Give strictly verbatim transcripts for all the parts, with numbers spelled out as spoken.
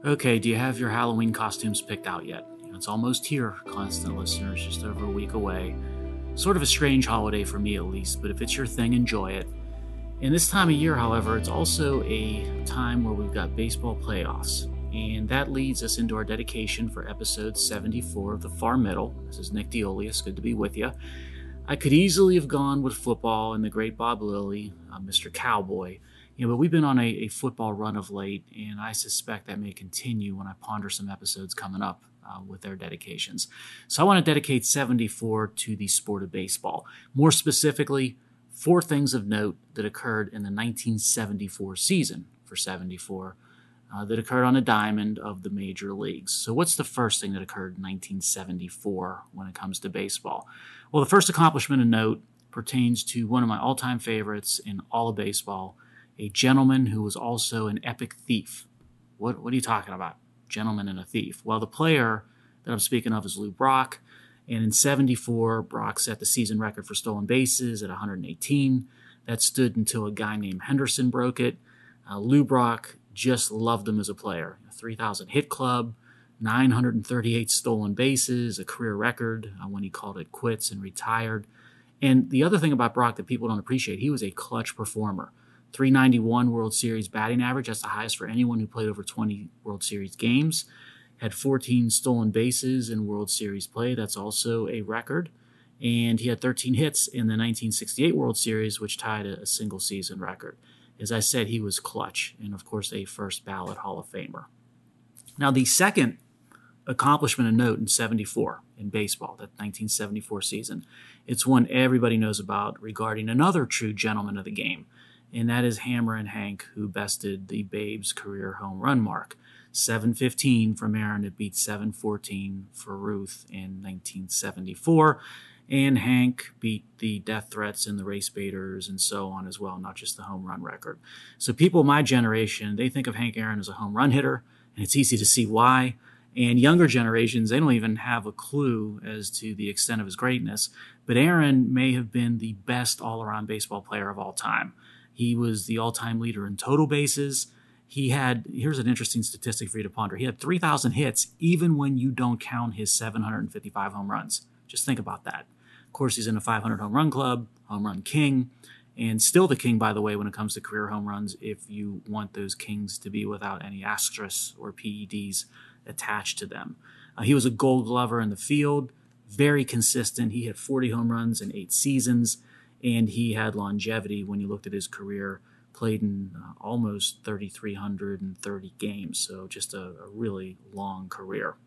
Okay, do you have your Halloween costumes picked out yet? You know, it's almost here, constant listeners, just over a week away. Sort of a strange holiday for me at least, but if it's your thing, enjoy it. In this time of year, however, it's also a time where we've got baseball playoffs. And that leads us into our dedication for episode seventy-four of The Far Middle. This is Nick Diolius, good to be with you. I could easily have gone with football and the great Bob Lilly, uh, Mister Cowboy. You know, but we've been on a, a football run of late, and I suspect that may continue when I ponder some episodes coming up uh, with their dedications. So I want to dedicate seventy-four to the sport of baseball. More specifically, four things of note that occurred in the nineteen seventy-four season for seventy-four uh, that occurred on a diamond of the major leagues. So what's the first thing that occurred in nineteen seventy-four when it comes to baseball? Well, the first accomplishment of note pertains to one of my all-time favorites in all of baseball, a gentleman who was also an epic thief. What, what are you talking about? Gentleman and a thief. Well, the player that I'm speaking of is Lou Brock. And in seventy-four, Brock set the season record for stolen bases at one hundred eighteen. That stood until a guy named Henderson broke it. Uh, Lou Brock just loved him as a player. A three thousand hit club, nine hundred thirty-eight stolen bases, a career record uh, when he called it quits and retired. And the other thing about Brock that people don't appreciate, he was a clutch performer. three ninety-one World Series batting average. That's the highest for anyone who played over twenty World Series games. Had fourteen stolen bases in World Series play. That's also a record. And he had thirteen hits in the nineteen sixty-eight World Series, which tied a, a single season record. As I said, he was clutch and, of course, a first ballot Hall of Famer. Now, the second accomplishment of note in seventy-four in baseball, that nineteen seventy-four season, it's one everybody knows about regarding another true gentleman of the game. And that is Hammer and Hank, who bested the Babe's career home run mark. seven fifteen from Aaron, it beat seven fourteen for Ruth in nineteen seventy-four. And Hank beat the death threats and the race baiters and so on as well, not just the home run record. So people of my generation, they think of Hank Aaron as a home run hitter, and it's easy to see why. And younger generations, they don't even have a clue as to the extent of his greatness. But Aaron may have been the best all-around baseball player of all time. He was the all-time leader in total bases. He had, here's an interesting statistic for you to ponder. He had three thousand hits even when you don't count his seven hundred fifty-five home runs. Just think about that. Of course, he's in a five hundred home run club, home run king, and still the king, by the way, when it comes to career home runs, if you want those kings to be without any asterisks or P E Ds attached to them. Uh, he was a gold glover in the field, very consistent. He hit forty home runs in eight seasons. And he had longevity when you looked at his career, played in uh, almost three thousand three hundred thirty games, so just a, a really long career.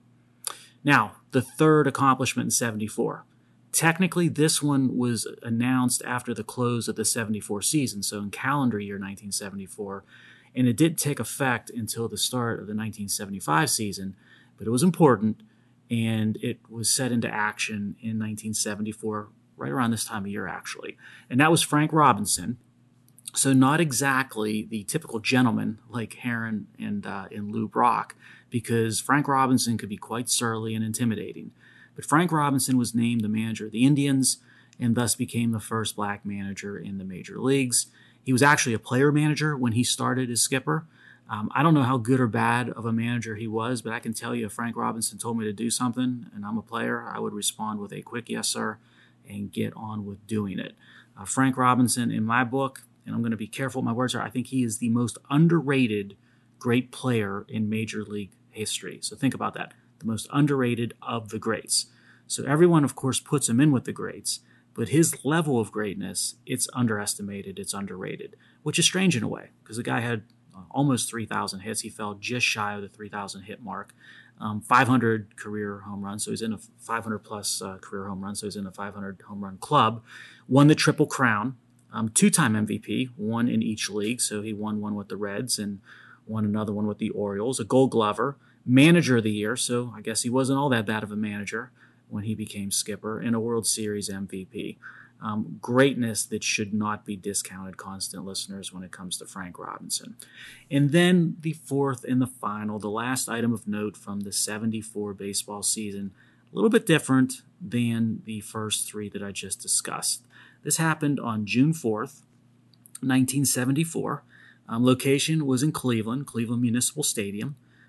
Now, the third accomplishment in seventy-four. Technically, this one was announced after the close of the seventy-four season, so in calendar year nineteen seventy-four, and it didn't take effect until the start of the nineteen seventy-five season, but it was important, and it was set into action in nineteen seventy-four, right around this time of year, actually. And that was Frank Robinson. So not exactly the typical gentleman like Aaron and, uh, and Lou Brock, because Frank Robinson could be quite surly and intimidating. But Frank Robinson was named the manager of the Indians and thus became the first black manager in the major leagues. He was actually a player manager when he started as skipper. Um, I don't know how good or bad of a manager he was, but I can tell you if Frank Robinson told me to do something and I'm a player, I would respond with a quick yes, sir, and get on with doing it. Uh, Frank Robinson, in my book, and I'm going to be careful with my words here, I think he is the most underrated great player in Major League history. So think about that, the most underrated of the greats. So everyone, of course, puts him in with the greats, but his level of greatness, it's underestimated, it's underrated, which is strange in a way, because the guy had uh, almost three thousand hits. He fell just shy of the three thousand hit mark. Um, five hundred career home runs, so he's in a five hundred plus uh, career home runs, so he's in a five hundred home run club. Won the Triple Crown, um, two-time M V P, one in each league, so he won one with the Reds and won another one with the Orioles. A Gold Glover, Manager of the Year, so I guess he wasn't all that bad of a manager when he became skipper, and a World Series M V P. Um, greatness that should not be discounted, constant listeners, when it comes to Frank Robinson. And then the fourth and the final, the last item of note from the seventy-four baseball season, a little bit different than the first three that I just discussed. This happened on June fourth, nineteen seventy-four. Um, location was in Cleveland, Cleveland Municipal Stadium.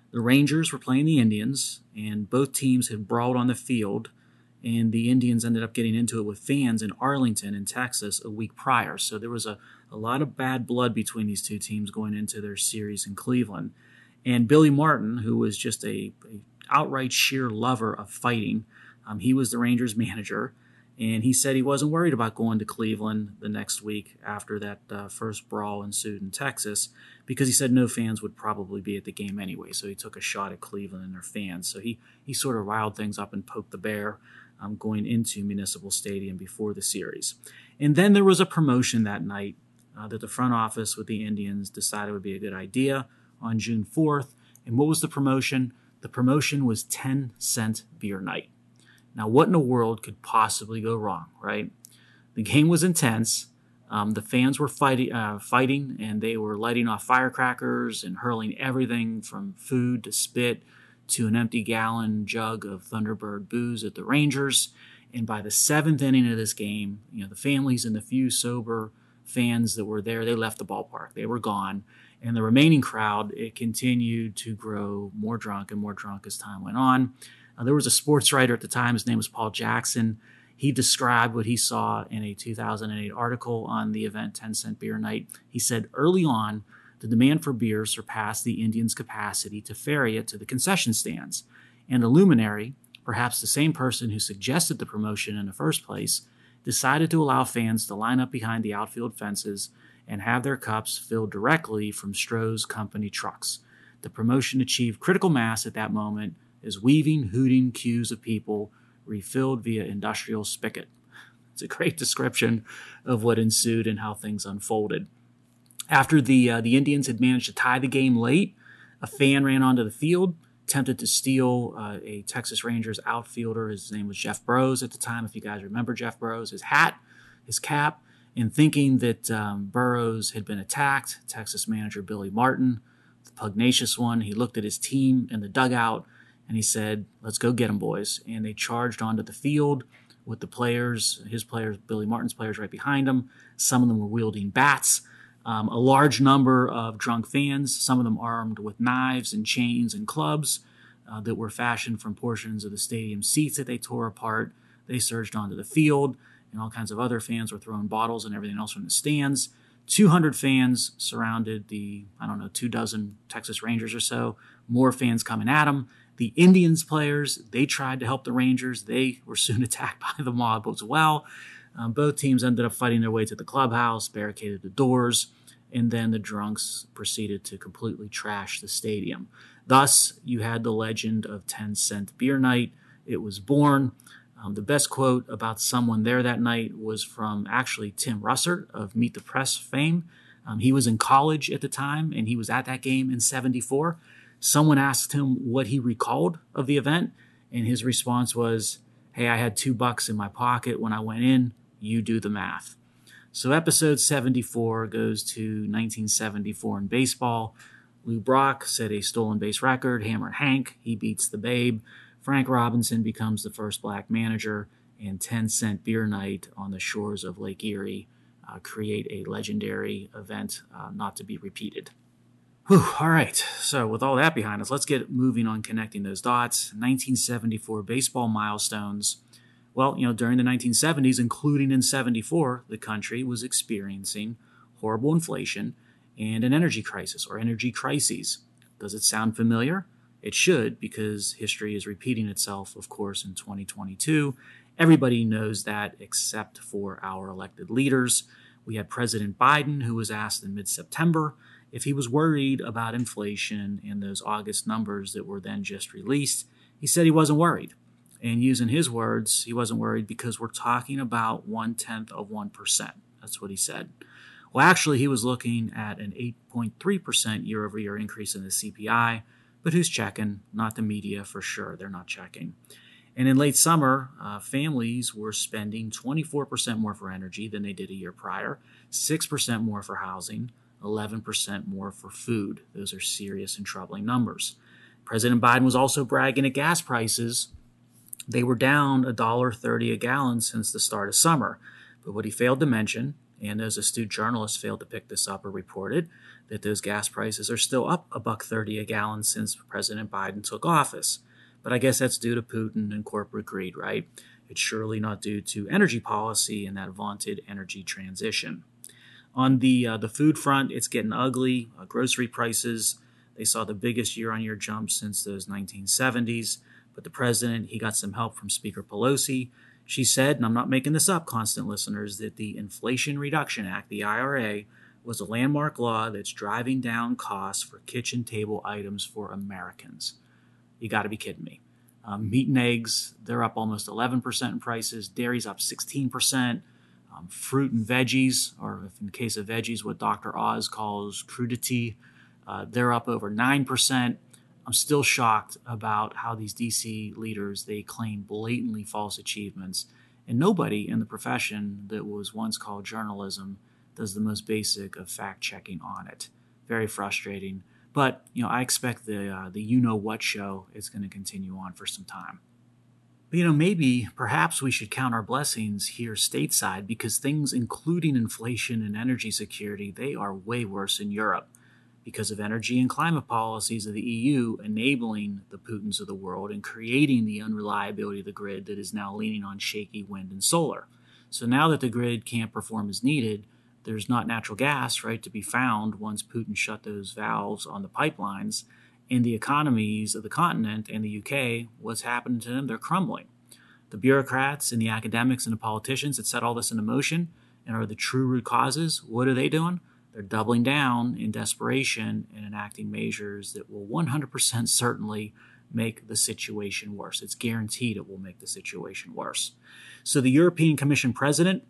The Rangers were playing the Indians, and both teams had brawled on the field, and the Indians ended up getting into it with fans in Arlington in Texas a week prior. So there was a, a lot of bad blood between these two teams going into their series in Cleveland. And Billy Martin, who was just a, a outright sheer lover of fighting, um, he was the Rangers manager, and he said he wasn't worried about going to Cleveland the next week after that uh, first brawl ensued in Texas, because he said no fans would probably be at the game anyway. So he took a shot at Cleveland and their fans. So he, he sort of riled things up and poked the bear um, going into Municipal Stadium before the series. And then there was a promotion that night uh, that the front office with the Indians decided would be a good idea on June fourth. And what was the promotion? The promotion was ten cent beer night. Now, what in the world could possibly go wrong, right? The game was intense. Um, the fans were fighting, uh, fighting, and they were lighting off firecrackers and hurling everything from food to spit to an empty gallon jug of Thunderbird booze at the Rangers. And by the seventh inning of this game, you know, the families and the few sober fans that were there, they left the ballpark. They were gone. And the remaining crowd, it continued to grow more drunk and more drunk as time went on. Uh, there was a sports writer at the time. His name was Paul Jackson. He described what he saw in a two thousand eight article on the event ten cent Beer Night. He said, early on, the demand for beer surpassed the Indians' capacity to ferry it to the concession stands. And a luminary, perhaps the same person who suggested the promotion in the first place, decided to allow fans to line up behind the outfield fences and have their cups filled directly from Stroh's company trucks. The promotion achieved critical mass at that moment as weaving, hooting queues of people refilled via industrial spigot. It's a great description of what ensued and how things unfolded. After the uh, the Indians had managed to tie the game late, a fan ran onto the field, attempted to steal uh, a Texas Rangers outfielder. His name was Jeff Burroughs at the time, if you guys remember Jeff Burroughs, his hat, his cap, and thinking that um, Burroughs had been attacked, Texas manager Billy Martin, the pugnacious one, he looked at his team in the dugout and he said, let's go get them, boys. And they charged onto the field with the players, his players, Billy Martin's players right behind him. Some of them were wielding bats. Um, a large number of drunk fans, some of them armed with knives and chains and clubs uh, that were fashioned from portions of the stadium seats that they tore apart. They surged onto the field, and all kinds of other fans were throwing bottles and everything else from the stands. two hundred fans surrounded the, I don't know, two dozen Texas Rangers or so. More fans coming at them. The Indians players, they tried to help the Rangers. They were soon attacked by the mob as well. Um, both teams ended up fighting their way to the clubhouse, barricaded the doors, and then the drunks proceeded to completely trash the stadium. Thus, you had the legend of ten cent Beer Night. It was born. Um, the best quote about someone there that night was from actually Tim Russert of Meet the Press fame. Um, he was in college at the time, and he was at that game in seventy-four. Someone asked him what he recalled of the event, and his response was, hey, I had two bucks in my pocket when I went in. You do the math. So episode seventy-four goes to nineteen seventy-four in baseball. Lou Brock set a stolen base record. Hammer Hank, he beats the Babe. Frank Robinson becomes the first black manager, and ten cent Beer Night on the shores of Lake Erie uh, create a legendary event uh, not to be repeated. Whew, all right, so with all that behind us, let's get moving on connecting those dots. nineteen seventy-four baseball milestones. Well, you know, during the nineteen seventies, including in seventy-four, the country was experiencing horrible inflation and an energy crisis or energy crises. Does it sound familiar? It should, because history is repeating itself, of course, in twenty twenty-two. Everybody knows that except for our elected leaders. We had President Biden, who was asked in mid-September if he was worried about inflation and those August numbers that were then just released. He said he wasn't worried. And using his words, he wasn't worried because we're talking about one-tenth of one percent. That's what he said. Well, actually, he was looking at an eight point three percent year-over-year increase in the C P I, but who's checking? Not the media, for sure. They're not checking. And in late summer, uh, families were spending twenty-four percent more for energy than they did a year prior, six percent more for housing, eleven percent more for food. Those are serious and troubling numbers. President Biden was also bragging at gas prices. They were down one dollar thirty a gallon since the start of summer. But what he failed to mention, and those astute journalists failed to pick this up or report it, that those gas prices are still up a buck thirty a gallon since President Biden took office. But I guess that's due to Putin and corporate greed, right? It's surely not due to energy policy and that vaunted energy transition. On the uh, the food front, it's getting ugly. Uh, grocery prices, they saw the biggest year-on-year jump since those nineteen seventies. But the president, he got some help from Speaker Pelosi. She said, and I'm not making this up, constant listeners, that the Inflation Reduction Act, the I R A, was a landmark law that's driving down costs for kitchen table items for Americans. You got to be kidding me. Um, meat and eggs, they're up almost eleven percent in prices. Dairy's up sixteen percent. Um, fruit and veggies, or if in the case of veggies, what Doctor Oz calls crudity, uh, they're up over nine percent. I'm still shocked about how these D C leaders, they claim blatantly false achievements, and nobody in the profession that was once called journalism does the most basic of fact-checking on it. Very frustrating. But, you know, I expect the uh, the you-know-what show is going to continue on for some time. But, you know, maybe, perhaps we should count our blessings here stateside because things, including inflation and energy security, they are way worse in Europe because of energy and climate policies of the E U enabling the Putins of the world and creating the unreliability of the grid that is now leaning on shaky wind and solar. So now that the grid can't perform as needed, there's not natural gas, right, to be found once Putin shut those valves on the pipelines. In the economies of the continent and the U K, what's happening to them? They're crumbling. The bureaucrats and the academics and the politicians that set all this into motion and are the true root causes, what are they doing? They're doubling down in desperation and enacting measures that will one hundred percent certainly make the situation worse. It's guaranteed it will make the situation worse. So the European Commission president,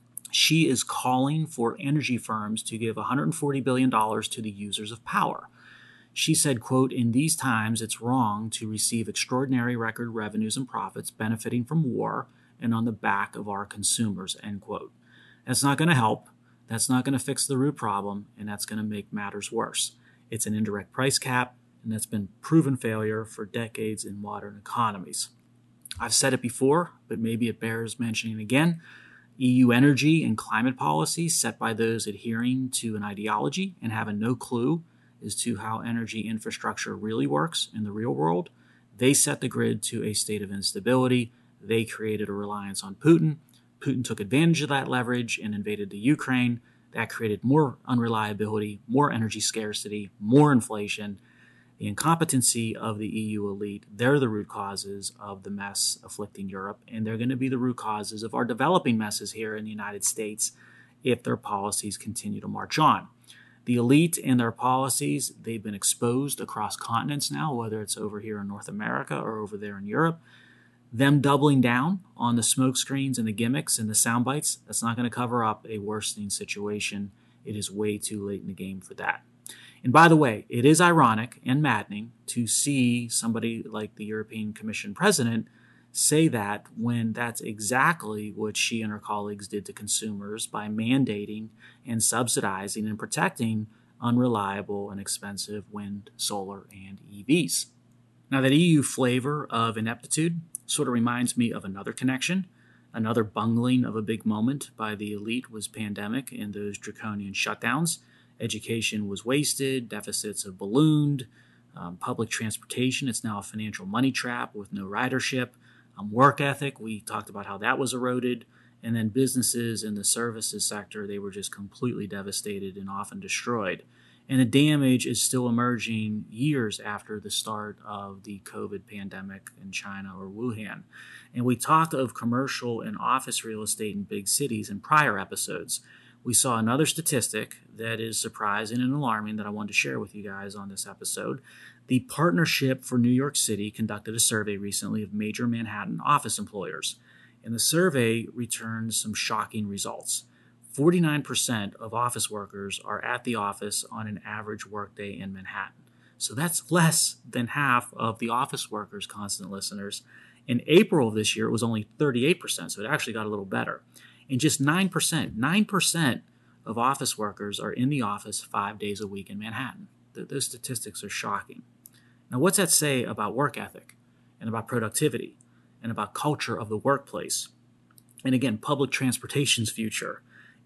she is calling for energy firms to give one hundred forty billion dollars to the users of power. She said, quote, "In these times, it's wrong to receive extraordinary record revenues and profits benefiting from war and on the back of our consumers," end quote. That's not going to help. That's not going to fix the root problem, and that's going to make matters worse. It's an indirect price cap, and that's been proven failure for decades in modern economies. I've said it before, but maybe it bears mentioning again. E U energy and climate policy set by those adhering to an ideology and having no clue as to how energy infrastructure really works in the real world. They set the grid to a state of instability. They created a reliance on Putin. Putin took advantage of that leverage and invaded the Ukraine. That created more unreliability, more energy scarcity, more inflation. The incompetency of the E U elite, they're the root causes of the mess afflicting Europe, and they're going to be the root causes of our developing messes here in the United States if their policies continue to march on. The elite and their policies, they've been exposed across continents now, whether it's over here in North America or over there in Europe. Them doubling down on the smoke screens and the gimmicks and the sound bites, that's not going to cover up a worsening situation. It is way too late in the game for that. And by the way, it is ironic and maddening to see somebody like the European Commission president say that when that's exactly what she and her colleagues did to consumers by mandating and subsidizing and protecting unreliable and expensive wind, solar, and E Vs. Now, that E U flavor of ineptitude sort of reminds me of another connection. Another bungling of a big moment by the elite was pandemic and those draconian shutdowns. Education was wasted, deficits have ballooned, um, public transportation, it's now a financial money trap with no ridership. Um, work ethic, we talked about how that was eroded. And then businesses in the services sector, they were just completely devastated and often destroyed. And the damage is still emerging years after the start of the COVID pandemic in China or Wuhan. And we talked of commercial and office real estate in big cities in prior episodes. We saw another statistic that is surprising and alarming that I wanted to share with you guys on this episode. The Partnership for New York City conducted a survey recently of major Manhattan office employers, and the survey returned some shocking results. forty-nine percent of office workers are at the office on an average workday in Manhattan. So that's less than half of the office workers, constant listeners. In April of this year, it was only thirty-eight percent, so it actually got a little better. And just nine percent, nine percent of office workers are in the office five days a week in Manhattan. Those statistics are shocking. Now, what's that say about work ethic and about productivity and about culture of the workplace? And again, public transportation's future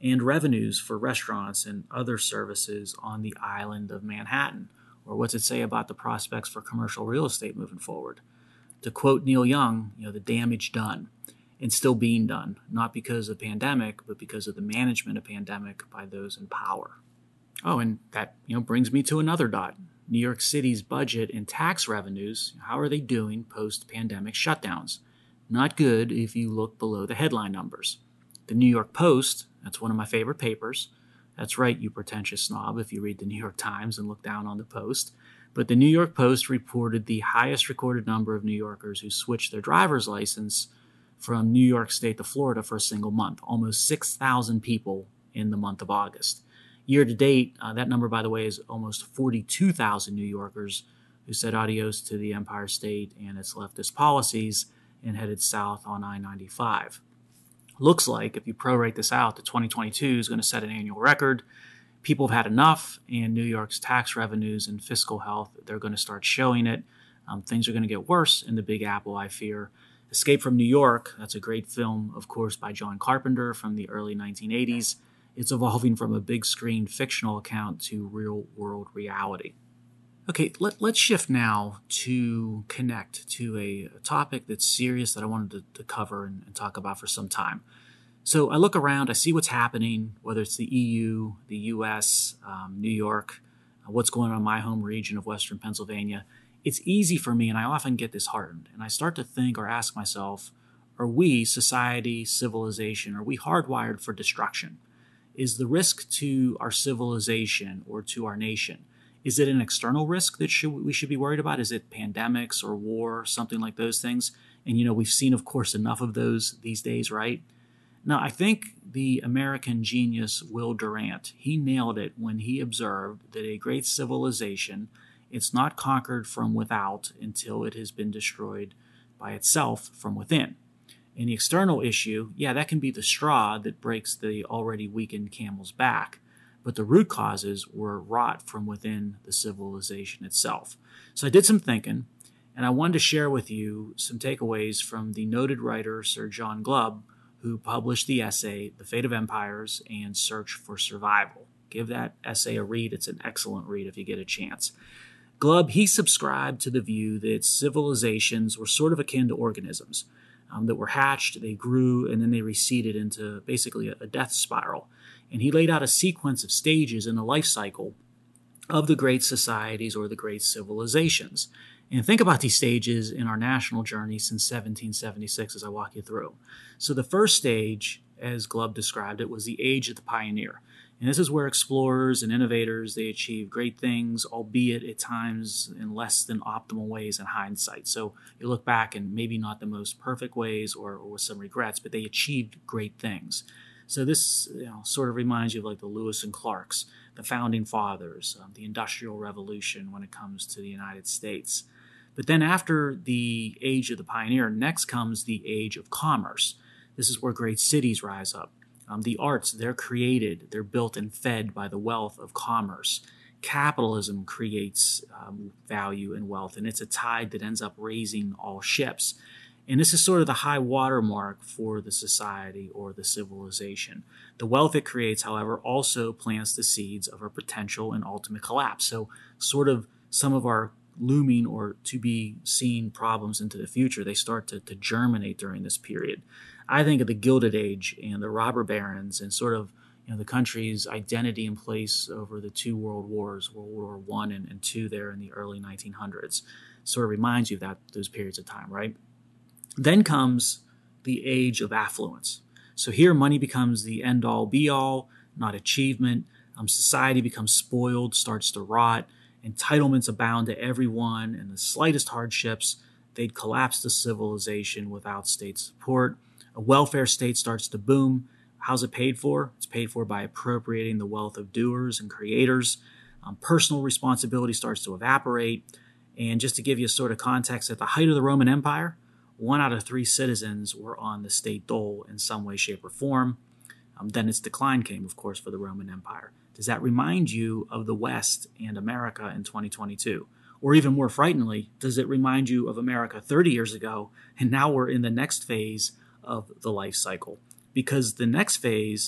and revenues for restaurants and other services on the island of Manhattan? Or what's it say about the prospects for commercial real estate moving forward? To quote Neil Young, you know, the damage done and still being done, not because of pandemic, but because of the management of pandemic by those in power. Oh, and that, you know, brings me to another dot. New York City's budget and tax revenues, how are they doing post-pandemic shutdowns? Not good if you look below the headline numbers. The New York Post, that's one of my favorite papers. That's right, you pretentious snob, if you read the New York Times and look down on the Post. But the New York Post reported the highest recorded number of New Yorkers who switched their driver's license from New York State to Florida for a single month, almost six thousand people in the month of August. Year to date, uh, that number, by the way, is almost forty-two thousand New Yorkers who said adios to the Empire State and its leftist policies and headed south on I ninety-five. Looks like, if you prorate this out, that twenty twenty-two is going to set an annual record. People have had enough, and New York's tax revenues and fiscal health, they're going to start showing it. Um, things are going to get worse in the Big Apple, I fear. Escape from New York, that's a great film, of course, by John Carpenter from the early nineteen eighties. It's evolving from a big screen fictional account to real world reality. Okay, let, let's shift now to connect to a, a topic that's serious that I wanted to, to cover and, and talk about for some time. So I look around, I see what's happening, whether it's the E U, the U S, um, New York, uh, what's going on in my home region of Western Pennsylvania. It's easy for me, and I often get disheartened, and I start to think or ask myself, are we, society, civilization, are we hardwired for destruction? Is the risk to our civilization or to our nation, is it an external risk that should, we should be worried about? Is it pandemics or war, something like those things? And, you know, we've seen, of course, enough of those these days, right? Now, I think the American genius Will Durant, he nailed it when he observed that a great civilization, it's not conquered from without until it has been destroyed by itself from within. And the external issue, yeah, that can be the straw that breaks the already weakened camel's back. But the root causes were wrought from within the civilization itself. So I did some thinking, and I wanted to share with you some takeaways from the noted writer Sir John Glubb, who published the essay, The Fate of Empires and Search for Survival. Give that essay a read. It's an excellent read if you get a chance. Glubb, he subscribed to the view that civilizations were sort of akin to organisms. Um, that were hatched, they grew, and then they receded into basically a, a death spiral. And he laid out a sequence of stages in the life cycle of the great societies or the great civilizations. And think about these stages in our national journey since seventeen seventy-six as I walk you through. So the first stage, as Glubb described it, was the age of the pioneer. And this is where explorers and innovators, they achieve great things, albeit at times in less than optimal ways in hindsight. So you look back and maybe not the most perfect ways or, or with some regrets, but they achieved great things. So this, you know, sort of reminds you of like the Lewis and Clarks, the founding fathers, um, the Industrial Revolution when it comes to the United States. But then after the age of the pioneer, next comes the age of commerce. This is where great cities rise up. Um, the arts, they're created, they're built and fed by the wealth of commerce. Capitalism creates um, value and wealth, and it's a tide that ends up raising all ships. And this is sort of the high watermark for the society or the civilization. The wealth it creates, however, also plants the seeds of our potential and ultimate collapse. So sort of some of our looming or to be seen problems into the future, they start to, to germinate during this period. I think of the Gilded Age and the robber barons and sort of, you know, the country's identity in place over the two world wars, World War One and, and Two there in the early nineteen hundreds. Sort of reminds you of that, those periods of time, right? Then comes the age of affluence. So here money becomes the end-all, be-all, not achievement. Um, society becomes spoiled, starts to rot. Entitlements abound to everyone, and the slightest hardships, they'd collapse the civilization without state support. A welfare state starts to boom. How's it paid for? It's paid for by appropriating the wealth of doers and creators. Um, personal responsibility starts to evaporate. And just to give you a sort of context, at the height of the Roman Empire, one out of three citizens were on the state dole in some way, shape, or form. Um, then its decline came, of course, for the Roman Empire. Does that remind you of the West and America in twenty twenty-two? Or even more frighteningly, does it remind you of America thirty years ago, and now we're in the next phase of the life cycle? Because the next phase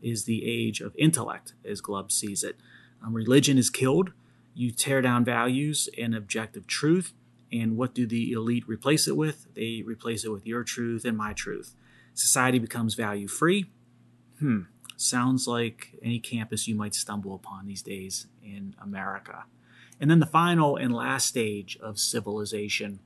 is the age of intellect, as Glubb sees it. Um, religion is killed. You tear down values and objective truth. And what do the elite replace it with? They replace it with your truth and my truth. Society becomes value-free. Hmm, sounds like any campus you might stumble upon these days in America. And then the final and last stage of civilization,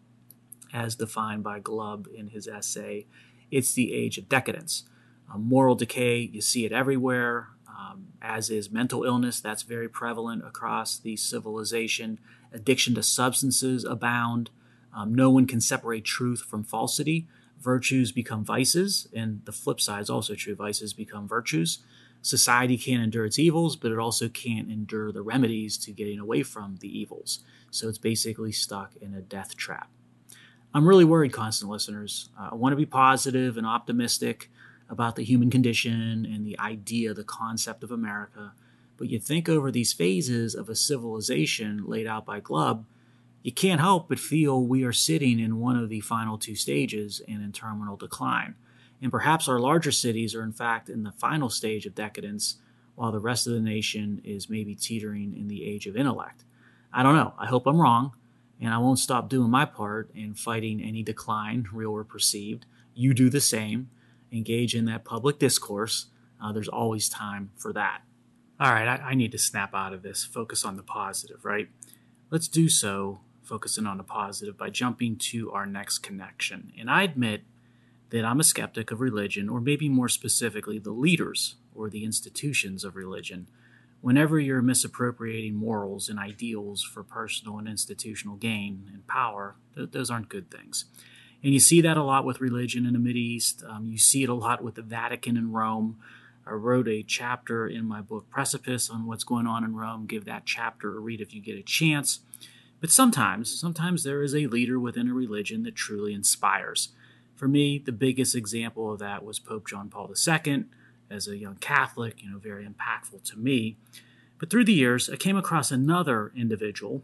as defined by Glubb in his essay, it's the age of decadence. Uh, moral decay, you see it everywhere, um, as is mental illness. That's very prevalent across the civilization. Addiction to substances abound. Um, no one can separate truth from falsity. Virtues become vices, and the flip side is also true. Vices become virtues. Society can't endure its evils, but it also can't endure the remedies to getting away from the evils. So it's basically stuck in a death trap. I'm really worried, constant listeners. Uh, I want to be positive and optimistic about the human condition and the idea, the concept of America. But you think over these phases of a civilization laid out by Glubb, you can't help but feel we are sitting in one of the final two stages and in terminal decline. And perhaps our larger cities are in fact in the final stage of decadence, while the rest of the nation is maybe teetering in the age of intellect. I don't know. I hope I'm wrong, and I won't stop doing my part in fighting any decline, real or perceived. You do the same. Engage in that public discourse. Uh, there's always time for that. All right, I, I need to snap out of this, focus on the positive, right? Let's do so, focusing on the positive, by jumping to our next connection. And I admit that I'm a skeptic of religion, or maybe more specifically, the leaders or the institutions of religion. Whenever you're misappropriating morals and ideals for personal and institutional gain and power, th- those aren't good things. And you see that a lot with religion in the Mideast. Um, you see it a lot with the Vatican and Rome. I wrote a chapter in my book Precipice on what's going on in Rome. Give that chapter a read if you get a chance. But sometimes, sometimes there is a leader within a religion that truly inspires. For me, the biggest example of that was Pope John Paul the Second. As a young Catholic, you know, very impactful to me. But through the years, I came across another individual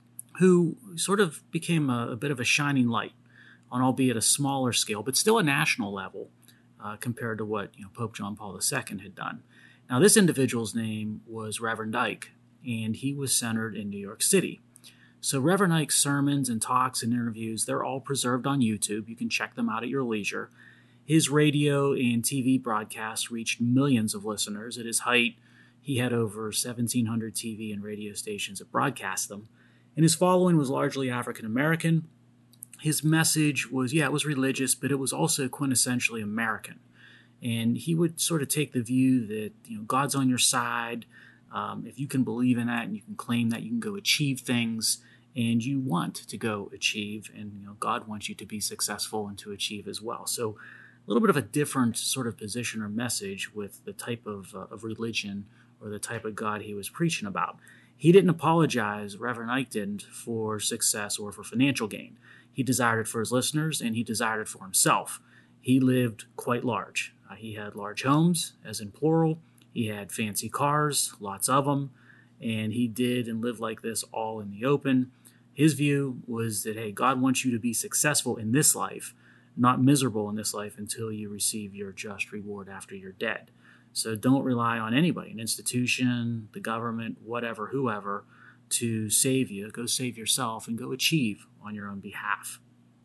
who sort of became a, a bit of a shining light on albeit a smaller scale, but still a national level uh, compared to what you know Pope John Paul the Second had done. Now, this individual's name was Reverend Ike, and he was centered in New York City. So Reverend Ike's sermons and talks and interviews, they're all preserved on YouTube. You can check them out at your leisure. His radio and T V broadcasts reached millions of listeners. At his height, he had over seventeen hundred T V and radio stations that broadcast them. And his following was largely African American. His message was, yeah, it was religious, but it was also quintessentially American. And he would sort of take the view that, you know, God's on your side. Um, if you can believe in that and you can claim that, you can go achieve things, and you want to go achieve, and you know God wants you to be successful and to achieve as well. So a little bit of a different sort of position or message with the type of, uh, of religion or the type of God he was preaching about. He didn't apologize, Reverend Ike didn't, for success or for financial gain. He desired it for his listeners, and he desired it for himself. He lived quite large. Uh, he had large homes, as in plural. He had fancy cars, lots of them, and he did and lived like this all in the open. His view was that, hey, God wants you to be successful in this life, not miserable in this life until you receive your just reward after you're dead. So don't rely on anybody, an institution, the government, whatever, whoever, to save you. Go save yourself and go achieve on your own behalf.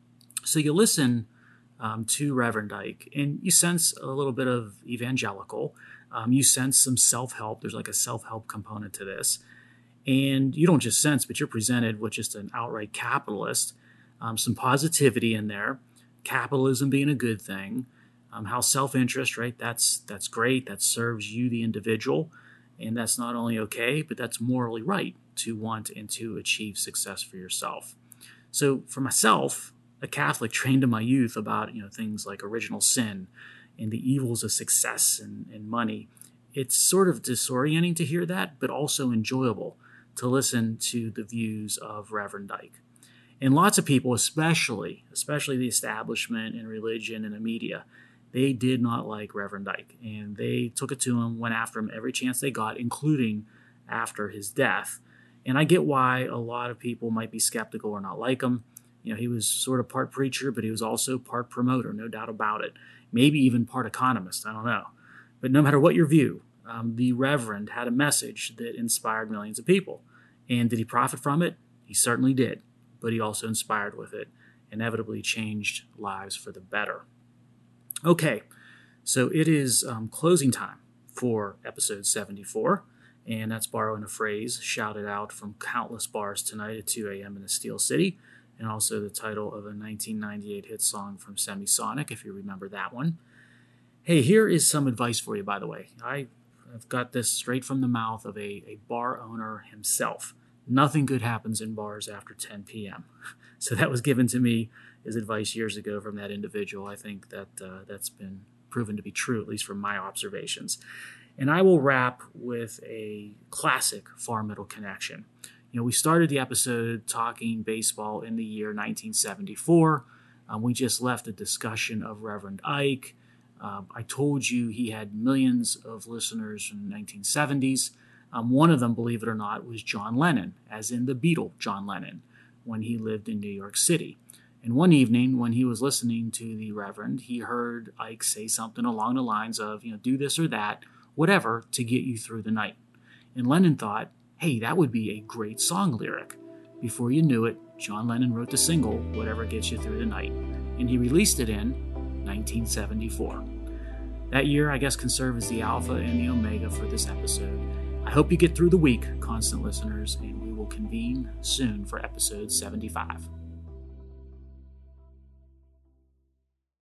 So you listen um, to Reverend Ike, and you sense a little bit of evangelical. Um, you sense some self-help. There's like a self-help component to this. And you don't just sense, but you're presented with just an outright capitalist, um, some positivity in there, capitalism being a good thing, um, how self-interest, right, that's that's great, that serves you, the individual, and that's not only okay, but that's morally right to want and to achieve success for yourself. So for myself, a Catholic trained in my youth about you know things like original sin and the evils of success and, and money, it's sort of disorienting to hear that, but also enjoyable to listen to the views of Reverend Ike. And lots of people, especially, especially the establishment and religion and the media, they did not like Reverend Ike. And they took it to him, went after him every chance they got, including after his death. And I get why a lot of people might be skeptical or not like him. You know, he was sort of part preacher, but he was also part promoter, no doubt about it. Maybe even part economist, I don't know. But no matter what your view, um, the Reverend had a message that inspired millions of people. And did he profit from it? He certainly did. But he also inspired with it, inevitably changed lives for the better. Okay, so it is um, closing time for episode seventy-four, and that's borrowing a phrase shouted out from countless bars tonight at two a.m. in the Steel City, and also the title of a nineteen ninety-eight hit song from Semisonic, if you remember that one. Hey, here is some advice for you, by the way. I, I've got this straight from the mouth of a, a bar owner himself. Nothing good happens in bars after ten p.m. So that was given to me as advice years ago from that individual. I think that uh, that's been proven to be true, at least from my observations. And I will wrap with a classic Far Middle connection. You know, we started the episode talking baseball in the year nineteen seventy-four. Um, we just left a discussion of Reverend Ike. Um, I told you he had millions of listeners in the nineteen seventies. Um, one of them, believe it or not, was John Lennon, as in the Beatle John Lennon, when he lived in New York City. And one evening, when he was listening to the Reverend, he heard Ike say something along the lines of, you know, do this or that, whatever, to get you through the night. And Lennon thought, hey, that would be a great song lyric. Before you knew it, John Lennon wrote the single, Whatever Gets You Through the Night, and he released it in nineteen seventy-four. That year, I guess, can serve as the alpha and the omega for this episode. I hope you get through the week, constant listeners, and we will convene soon for episode seventy-five.